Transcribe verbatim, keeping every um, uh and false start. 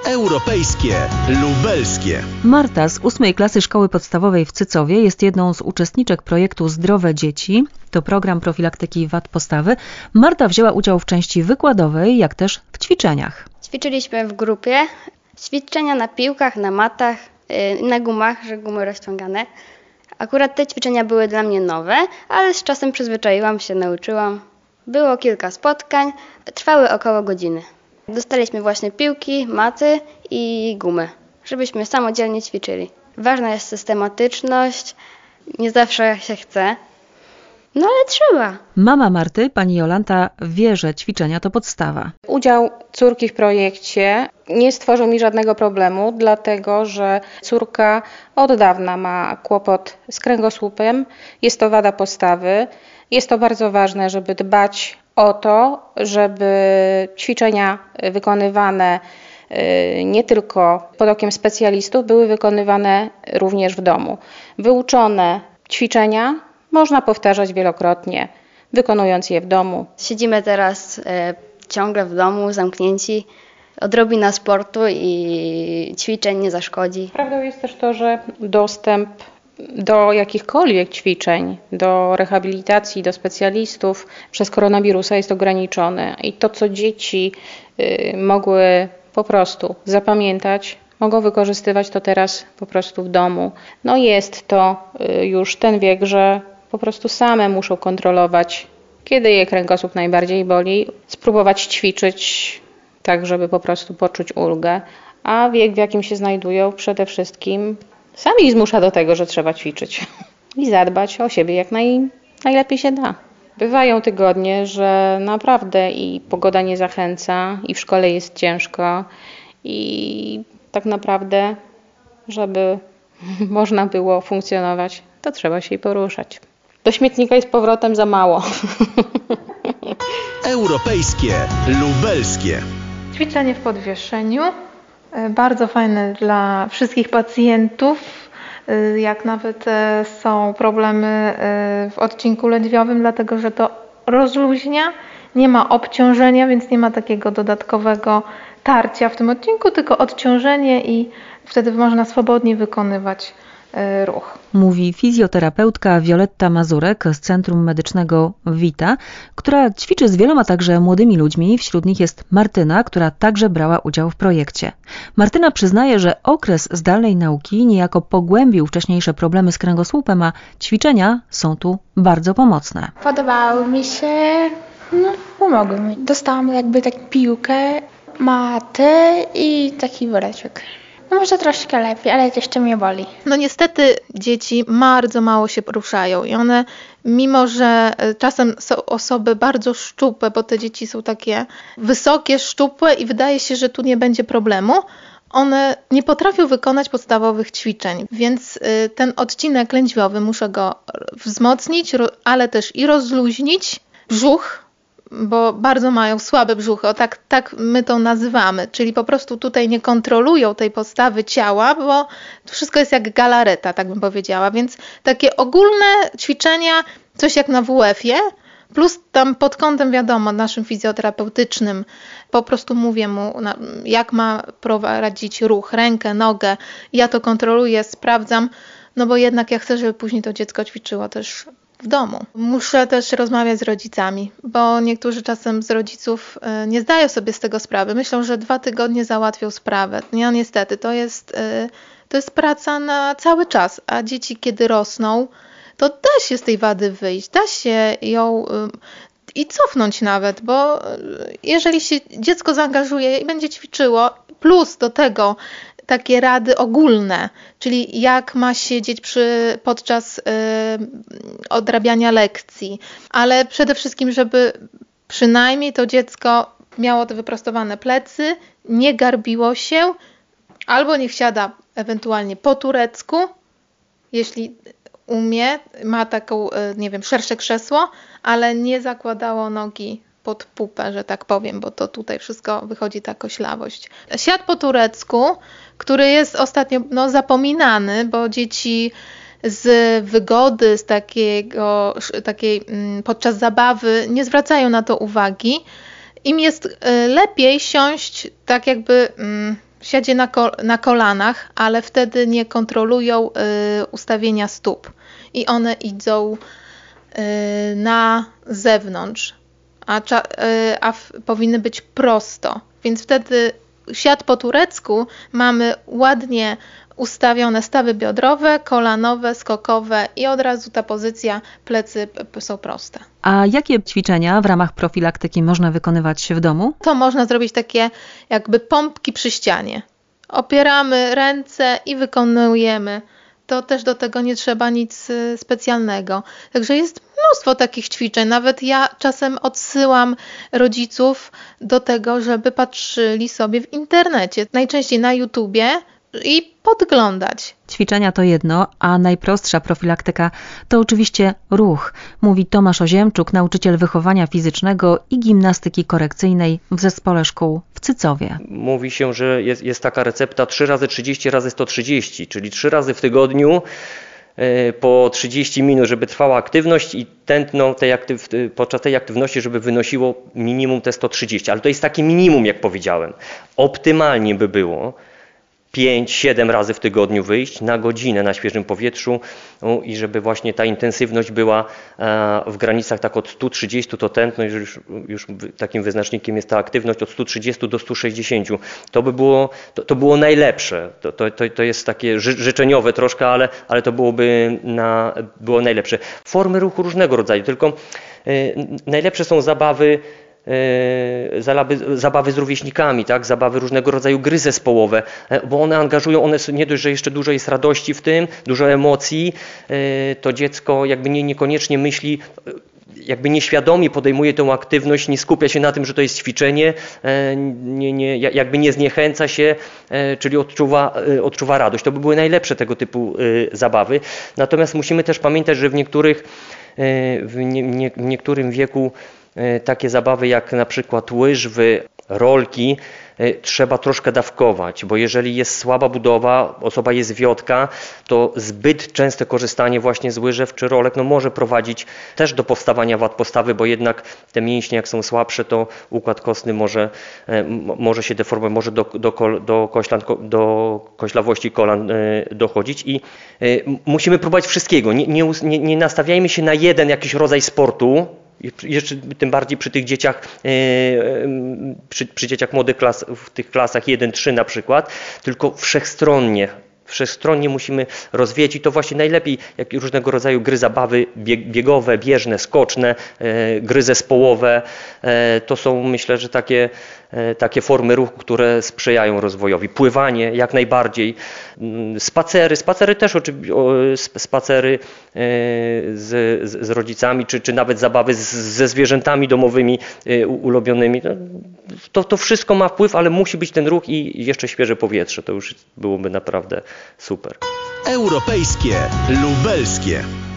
Europejskie, lubelskie. Marta z ósmej klasy szkoły podstawowej w Cycowie jest jedną z uczestniczek projektu Zdrowe Dzieci. To program profilaktyki wad postawy. Marta wzięła udział w części wykładowej, jak też w ćwiczeniach. Ćwiczyliśmy w grupie. Ćwiczenia na piłkach, na matach, na gumach, że gumy rozciągane. Akurat te ćwiczenia były dla mnie nowe, ale z czasem przyzwyczaiłam się, nauczyłam. Było kilka spotkań, trwały około godziny. Dostaliśmy właśnie piłki, maty i gumy, żebyśmy samodzielnie ćwiczyli. Ważna jest systematyczność, nie zawsze się chce, no ale trzeba. Mama Marty, pani Jolanta, wie, że ćwiczenia to podstawa. Udział córki w projekcie nie stworzył mi żadnego problemu, dlatego że córka od dawna ma kłopot z kręgosłupem, jest to wada postawy. Jest to bardzo ważne, żeby dbać o to, żeby ćwiczenia wykonywane nie tylko pod okiem specjalistów, były wykonywane również w domu. Wyuczone ćwiczenia można powtarzać wielokrotnie, wykonując je w domu. Siedzimy teraz e, ciągle w domu, zamknięci. Odrobina sportu i ćwiczeń nie zaszkodzi. Prawdą jest też to, że dostęp do jakichkolwiek ćwiczeń, do rehabilitacji, do specjalistów przez koronawirusa jest ograniczony. I to, co dzieci y, mogły po prostu zapamiętać, mogą wykorzystywać to teraz po prostu w domu. No jest to y, już ten wiek, że po prostu same muszą kontrolować, kiedy je kręgosłup najbardziej boli, spróbować ćwiczyć tak, żeby po prostu poczuć ulgę. A wiek, w jakim się znajdują, przede wszystkim sami ich zmusza do tego, że trzeba ćwiczyć i zadbać o siebie jak naj, najlepiej się da. Bywają tygodnie, że naprawdę i pogoda nie zachęca, i w szkole jest ciężko, i tak naprawdę, żeby można było funkcjonować, to trzeba się i poruszać. Do śmietnika jest powrotem za mało. Europejskie, lubelskie. Ćwiczenie w podwieszeniu. Bardzo fajne dla wszystkich pacjentów, jak nawet są problemy w odcinku lędźwiowym, dlatego że to rozluźnia, nie ma obciążenia, więc nie ma takiego dodatkowego tarcia w tym odcinku, tylko odciążenie i wtedy można swobodnie wykonywać ruch. Mówi fizjoterapeutka Wioletta Mazurek z Centrum Medycznego Vita, która ćwiczy z wieloma także młodymi ludźmi. Wśród nich jest Martyna, która także brała udział w projekcie. Martyna przyznaje, że okres zdalnej nauki niejako pogłębił wcześniejsze problemy z kręgosłupem, a ćwiczenia są tu bardzo pomocne. Podobały mi się, no pomogły mi. Dostałam jakby tak piłkę, matę i taki woreczek. No może troszkę lepiej, ale jeszcze mnie boli. No niestety dzieci bardzo mało się poruszają i one, mimo że czasem są osoby bardzo szczupłe, bo te dzieci są takie wysokie, szczupłe i wydaje się, że tu nie będzie problemu, one nie potrafią wykonać podstawowych ćwiczeń, więc ten odcinek lędźwiowy muszę go wzmocnić, ale też i rozluźnić. Brzuch, bo bardzo mają słabe brzuchy, o tak, tak my to nazywamy, czyli po prostu tutaj nie kontrolują tej postawy ciała, bo to wszystko jest jak galareta, tak bym powiedziała, więc takie ogólne ćwiczenia, coś jak na W F-ie, plus tam pod kątem wiadomo naszym fizjoterapeutycznym, po prostu mówię mu, jak ma prowadzić ruch, rękę, nogę, ja to kontroluję, sprawdzam, no bo jednak ja chcę, żeby później to dziecko ćwiczyło też w domu. Muszę też rozmawiać z rodzicami, bo niektórzy czasem z rodziców nie zdają sobie z tego sprawy. Myślą, że dwa tygodnie załatwią sprawę. No niestety, to jest, to jest praca na cały czas, a dzieci kiedy rosną, to da się z tej wady wyjść, da się ją i cofnąć nawet, bo jeżeli się dziecko zaangażuje i będzie ćwiczyło, plus do tego takie rady ogólne, czyli jak ma siedzieć przy, podczas y, odrabiania lekcji, ale przede wszystkim, żeby przynajmniej to dziecko miało te wyprostowane plecy, nie garbiło się, albo niech siada ewentualnie po turecku, jeśli umie, ma taką, nie wiem, szersze krzesło, ale nie zakładało nogi pod pupę, że tak powiem, bo to tutaj wszystko wychodzi ta koślawość. Siad po turecku, który jest ostatnio no, zapominany, bo dzieci z wygody, z takiego, takiej podczas zabawy nie zwracają na to uwagi. Im jest lepiej siąść tak jakby siadzie na, kol na kolanach, ale wtedy nie kontrolują y, ustawienia stóp i one idą y, na zewnątrz, a, y, a w, powinny być prosto. Więc wtedy siad po turecku mamy ładnie ustawione stawy biodrowe, kolanowe, skokowe i od razu ta pozycja, plecy są proste. A jakie ćwiczenia w ramach profilaktyki można wykonywać w domu? To można zrobić takie jakby pompki przy ścianie. Opieramy ręce i wykonujemy. To też do tego nie trzeba nic specjalnego. Także jest mnóstwo takich ćwiczeń. Nawet ja czasem odsyłam rodziców do tego, żeby patrzyli sobie w internecie. Najczęściej na YouTubie i podglądać. Ćwiczenia to jedno, a najprostsza profilaktyka to oczywiście ruch, mówi Tomasz Oziemczuk, nauczyciel wychowania fizycznego i gimnastyki korekcyjnej w zespole szkół w Cycowie. Mówi się, że jest, jest taka recepta trzy razy trzydzieści razy sto trzydzieści, czyli trzy razy w tygodniu po trzydzieści minut, żeby trwała aktywność i tętno tej aktyw podczas tej aktywności, żeby wynosiło minimum te sto trzydzieści. Ale to jest takie minimum, jak powiedziałem. Optymalnie by było pięć siedem razy w tygodniu wyjść na godzinę na świeżym powietrzu i żeby właśnie ta intensywność była w granicach tak od stu trzydziestu, to tętno, już, już takim wyznacznikiem jest ta aktywność od stu trzydziestu do stu sześćdziesięciu. To by było, to, to było najlepsze. To, to, to jest takie ży, życzeniowe troszkę, ale, ale to byłoby na, było najlepsze. Formy ruchu różnego rodzaju, tylko y, najlepsze są zabawy Zabawy, zabawy z rówieśnikami, tak? Zabawy różnego rodzaju gry zespołowe, bo one angażują, one nie dość, że jeszcze dużo jest radości w tym, dużo emocji, to dziecko jakby nie, niekoniecznie myśli, jakby nieświadomie podejmuje tę aktywność, nie skupia się na tym, że to jest ćwiczenie, nie, nie, jakby nie zniechęca się, czyli odczuwa, odczuwa radość. To by były najlepsze tego typu zabawy. Natomiast musimy też pamiętać, że w niektórych, w, nie, nie, w niektórym wieku takie zabawy jak na przykład łyżwy, rolki trzeba troszkę dawkować, bo jeżeli jest słaba budowa, osoba jest wiotka, to zbyt częste korzystanie właśnie z łyżew czy rolek no może prowadzić też do powstawania wad postawy, bo jednak te mięśnie jak są słabsze, to układ kostny może, może się deformować, może do, do, do, koślan, do koślawości kolan dochodzić i musimy próbować wszystkiego. Nie, nie, nie nastawiajmy się na jeden jakiś rodzaj sportu, jeszcze tym bardziej przy tych dzieciach, przy, przy dzieciach młodych klas, w tych klasach jeden trzy na przykład, tylko wszechstronnie. Wszechstronnie musimy rozwijać i to właśnie najlepiej, jak różnego rodzaju gry zabawy biegowe, bieżne, skoczne, gry zespołowe. To są, myślę, że takie, takie formy ruchu, które sprzyjają rozwojowi. Pływanie jak najbardziej. Spacery, spacery też oczywiście, spacery z, z rodzicami, czy, czy nawet zabawy z, ze zwierzętami domowymi ulubionymi. To, to wszystko ma wpływ, ale musi być ten ruch i jeszcze świeże powietrze. To już byłoby naprawdę super. Europejskie, lubelskie.